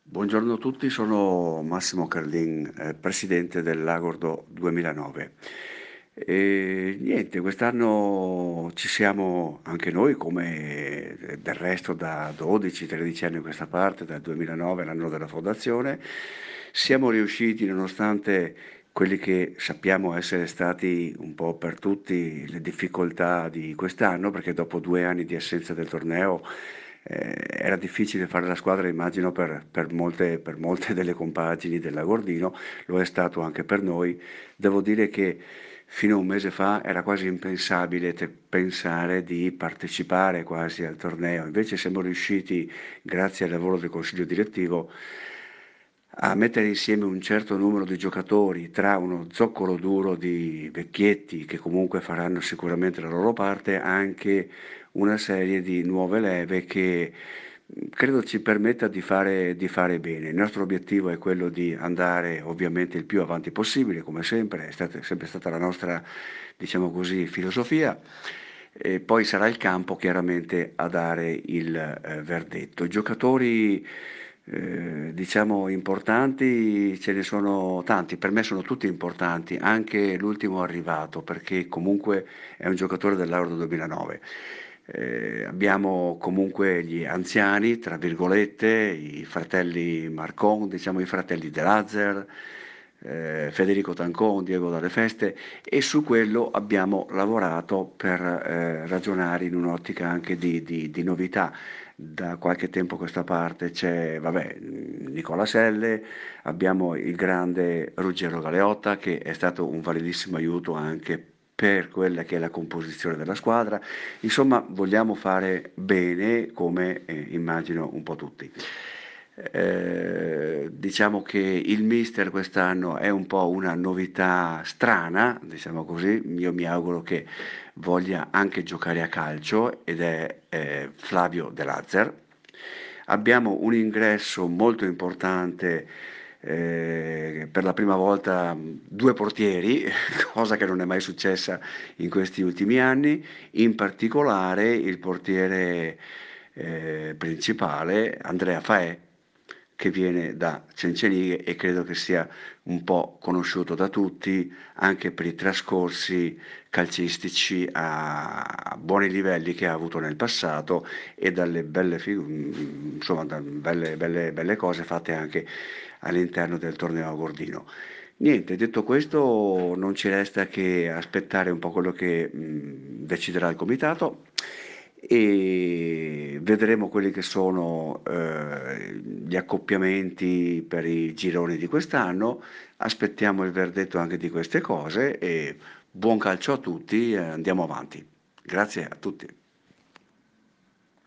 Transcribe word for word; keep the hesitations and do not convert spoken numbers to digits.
Buongiorno a tutti, sono Massimo Cardin, eh, presidente dell'Agordo duemilanove. E niente, quest'anno ci siamo anche noi, come eh, del resto da dodici tredici anni a questa parte, dal duemilanove, l'anno della fondazione, siamo riusciti, nonostante quelli che sappiamo essere stati un po' per tutti le difficoltà di quest'anno, perché dopo due anni di assenza del torneo eh, era difficile fare la squadra, immagino, per, per molte, per molte delle compagini dell'Agordino, lo è stato anche per noi. Devo dire che fino a un mese fa era quasi impensabile te- pensare di partecipare quasi al torneo, invece siamo riusciti, grazie al lavoro del consiglio direttivo, a mettere insieme un certo numero di giocatori tra uno zoccolo duro di vecchietti che comunque faranno sicuramente la loro parte, anche una serie di nuove leve che mh, credo ci permetta di fare, di fare bene. Il nostro obiettivo è quello di andare ovviamente il più avanti possibile, come sempre, è stata, sempre stata la nostra, diciamo così, filosofia. E poi sarà il campo chiaramente a dare il eh, verdetto. I giocatori eh, diciamo importanti ce ne sono tanti, per me sono tutti importanti, anche l'ultimo arrivato, perché comunque è un giocatore dell'Euro duemilanove. Eh, abbiamo comunque gli anziani, tra virgolette, i fratelli Marcon, diciamo i fratelli De Lazer, eh, Federico Tancon, Diego Dalle Feste, e su quello abbiamo lavorato per eh, ragionare in un'ottica anche di, di- di novità. Da qualche tempo a questa parte c'è, vabbè, Nicola Selle, abbiamo il grande Ruggero Galeotta che è stato un validissimo aiuto anche per quella che è la composizione della squadra. Insomma, vogliamo fare bene come eh, immagino un po' tutti. Eh, diciamo che il mister quest'anno è un po' una novità strana, diciamo così. Io mi auguro che voglia anche giocare a calcio ed è eh, Flavio De Lazer. Abbiamo un ingresso molto importante, eh, per la prima volta mh, due portieri, cosa che non è mai successa in questi ultimi anni, in particolare il portiere eh, principale, Andrea Faè, che viene da Cencenighe e credo che sia un po' conosciuto da tutti anche per i trascorsi calcistici a, a buoni livelli che ha avuto nel passato e dalle belle, figu- insomma, da belle, belle, belle cose fatte anche all'interno del torneo Gordino. Niente, detto questo, non ci resta che aspettare un po' quello che mh, deciderà il comitato e vedremo quelli che sono eh, gli accoppiamenti per i gironi di quest'anno. Aspettiamo il verdetto anche di queste cose e buon calcio a tutti, eh, andiamo avanti. Grazie a tutti.